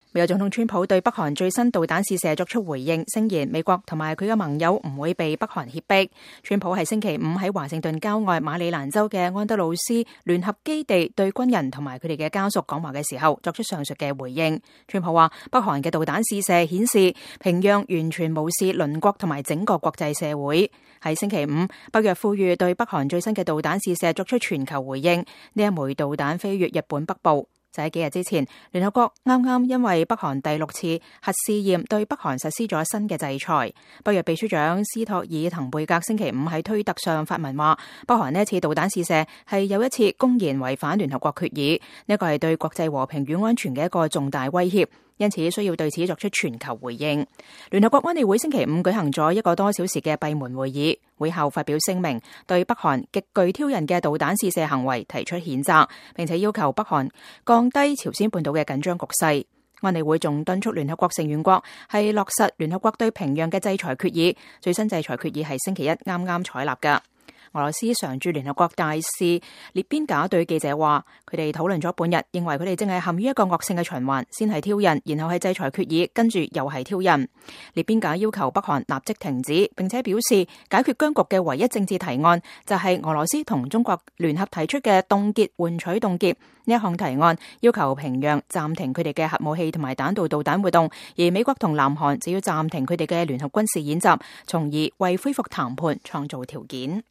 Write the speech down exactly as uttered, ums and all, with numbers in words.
美國總統川普對北韓最新導彈試射作出回應，聲言美國同埋佢嘅盟友唔會被北韓脅迫。川普係星期五喺華盛頓郊外馬里蘭州嘅安德魯斯聯合基地對軍人同埋佢哋嘅家屬講話嘅時候，作出上述嘅回應。川普話，北韓嘅導彈試射顯示平壤完全無視鄰國同埋整個國際社會。喺星期五，北約呼籲對北韓最新嘅導彈試射作出全球回應。呢一枚導彈飛越日本北部。就喺幾日之前，聯合國啱啱因為北韓第六次核試驗對北韓實施咗新嘅制裁。北約秘書長斯托爾滕貝格星期五喺推特上發文話，北韓呢一次導彈試射係又一次公然違反聯合國決議，呢個係對國際和平與安全嘅一個重大威脅，因此需要對此作出全球回應。聯合國安理會星期五舉行咗一個多小時嘅閉門會議，會後發表聲明，對北韓極具挑釁嘅導彈試射行為提出譴責，並且要求北韓降低朝鮮半島嘅緊張局勢。安理會仲敦促聯合國成員國係落實聯合國對平壤嘅制裁決議，最新制裁決議係星期一啱啱採納㗎。俄羅斯常駐聯合國大使列邊假對記者話，佢哋討論咗半日，認為佢哋正係陷於一個惡性嘅循環，先係挑釁，然後係制裁決議，跟住又係挑釁。列邊假要求北韓立即停止，並且表示解決僵局嘅唯一政治提案就係俄羅斯同中國聯合提出嘅凍結換取凍結呢一項提案，要求平壤暫停佢哋嘅核武器同埋彈道導彈活動，而美國同南韓就要暫停佢哋嘅聯合軍事演習，從而為恢復談判創造條件。